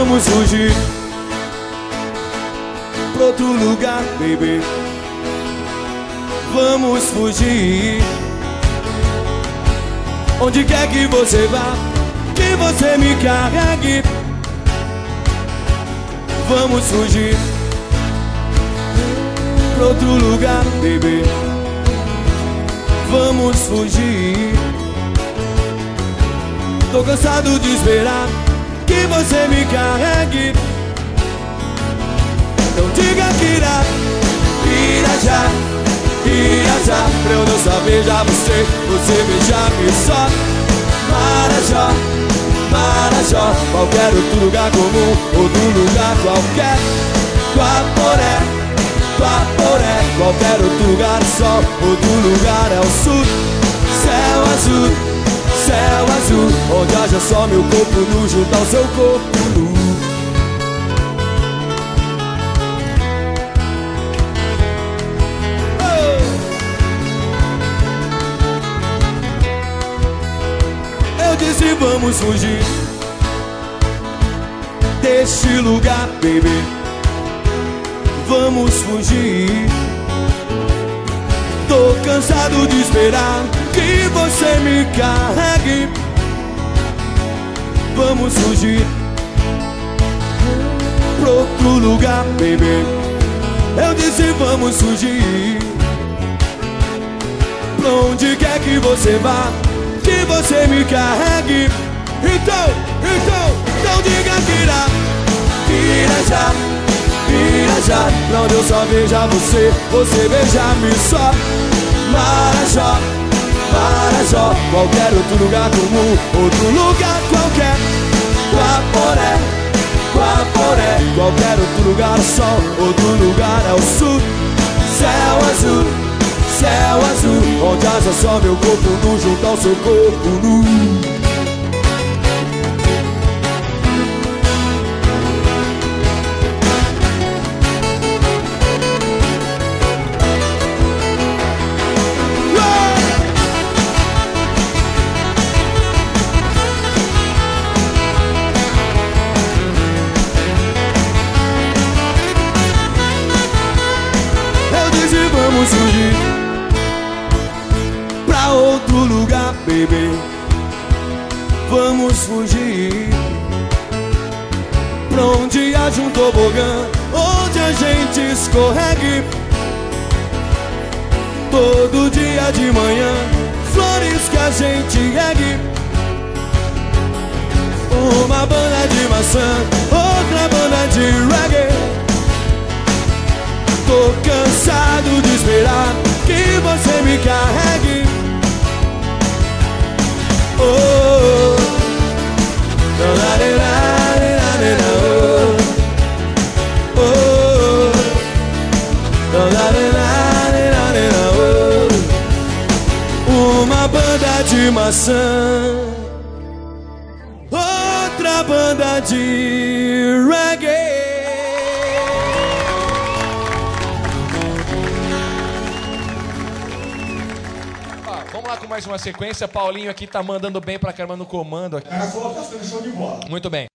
vamos fugir pra outro lugar, baby. Vamos fugir. Onde quer que você vá, que você me carregue. Vamos fugir pra outro lugar, baby. Vamos fugir. Tô cansado de esperar que você me carregue. Não diga que irá já, pra eu não só beijar você, você beijar-me só. Marajó, Marajó, qualquer outro lugar comum, outro lugar qualquer. Guaporé, Guaporé, qualquer outro lugar só, outro lugar é o sul. Céu azul, céu azul, onde haja só meu corpo nu junto ao seu corpo nu. Eu disse vamos fugir deste lugar, baby. Vamos fugir. Tô cansado de esperar que você me carregue. Vamos fugir pra outro lugar, baby. Eu disse vamos fugir. Pra onde quer que você vá, que você me carregue. Então diga que irá já, pra onde eu só beijar você, você beijar-me só. Marajó, Marajó, qualquer outro lugar comum, outro lugar qualquer. Guaporé, Guaporé, qualquer outro lugar só, outro lugar é o sul. Céu azul, céu azul, onde haja só meu corpo nu junto ao seu corpo nu. Vamos fugir pra outro lugar, baby. Vamos fugir pra onde haja um tobogã, onde a gente escorregue. Todo dia de manhã, flores que a gente ergue. Uma banda de maçã, outra banda de reggae. Tô cansado de esperar que você me carregue. Oh, oh, oh. Uma banda de maçã, outra banda de reggae. Vamos lá com mais uma sequência. Paulinho aqui tá mandando bem pra caramba no comando aqui. Caracol tá ficando show de bola. Muito bem.